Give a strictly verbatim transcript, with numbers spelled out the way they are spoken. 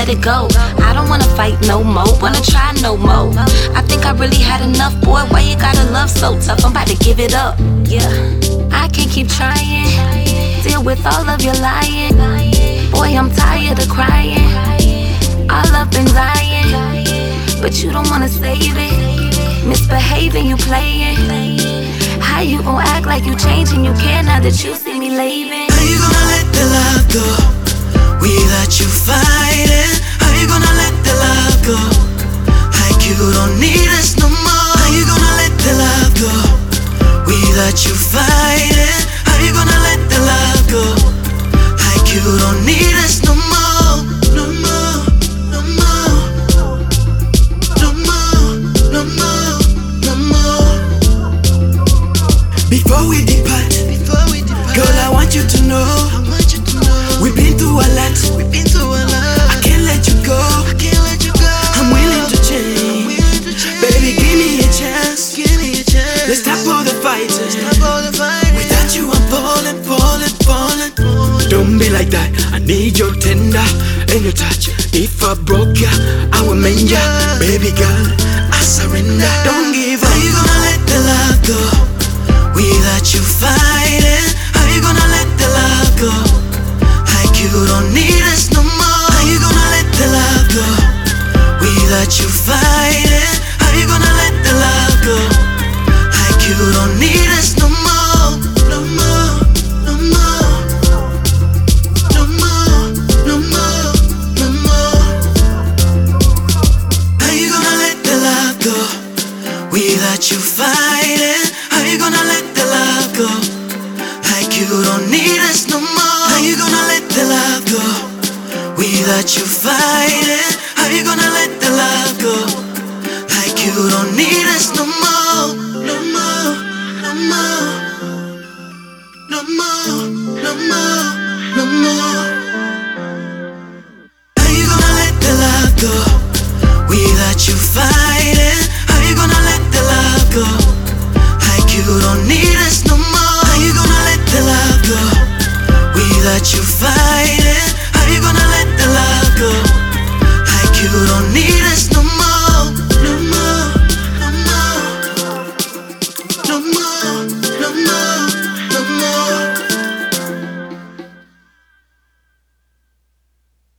let it go. I don't wanna fight no more, wanna try no more. I think I really had enough, boy, why you gotta love so tough? I'm about to give it up, yeah. I can't keep trying, deal with all of your lying. Boy, I'm tired of crying, all up and dying, but you don't wanna save it. Misbehaving, you playing. How you gon' act like you changing? You care now that you see me leaving. How you gonna let the love go without you fighting? How you gonna let the love go like you don't need us no more? How you gonna let the love go without you fighting? How you gonna let the love go like you don't need us no more? No more, no more, no more, no more, no more. Before we depart, Before we depart girl, I want you to know, I want you to know we've been through a lot, we've been through a lot. I can't let you go, I can't let you go. I'm willing to change, willing to change. Baby, give me a chance, give me a chance. Let's stop all the fighting, stop all the fighting. Without you, I'm falling, falling, falling, falling. Don't be like that. I need your tender and your touch. If I broke ya, I will mend ya. Baby girl, I surrender. Don't give up. How you gonna let the love go without you fighting? How you gonna let the love go like you don't need us no more? How you gonna let the love go without you fighting? How you gonna let the love go like you don't need us no more? No more, no more, no more, no more, no more. How you gonna let the love go without you fighting? How you gonna let the love go like you don't need us no more? How you gonna let the love go without you fighting? How you gonna let the love go like you don't need us no more? No more, no more, no more, no more, no more. How you gonna let the love go without you fighting?